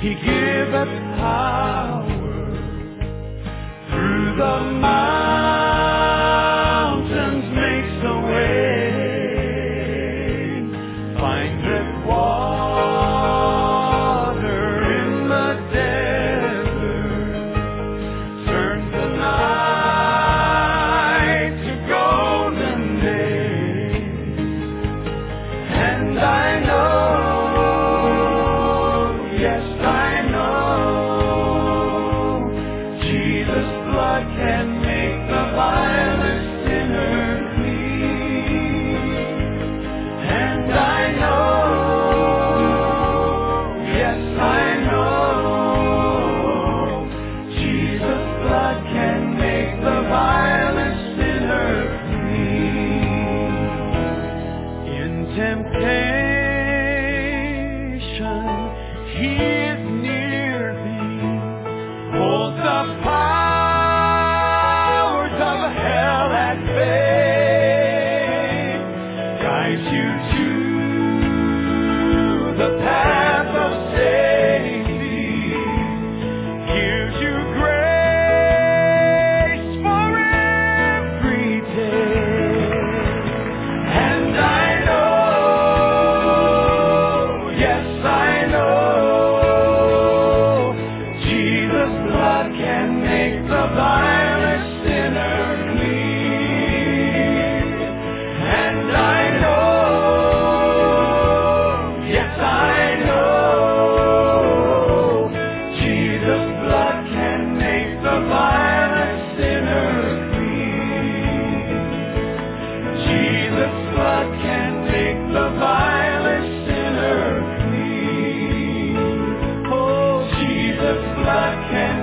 He giveth power through the mountains, makes a way, findeth water in the desert, turns the night to golden days. And I know, yes I know, Jesus' blood can make the vilest sinner clean. And I know, yes I know, Jesus' blood can make the vilest sinner clean. In temptation, He is near thee, holds the powers of hell at bay, guides you to the path of safety, gives you grace for every day. And I know, yes I know, Jesus' blood can make the vilest sinner clean. And I know, yes I know, Jesus' blood can make the vilest sinner clean. Jesus' blood can make the vilest sinner clean. Oh, Jesus' blood can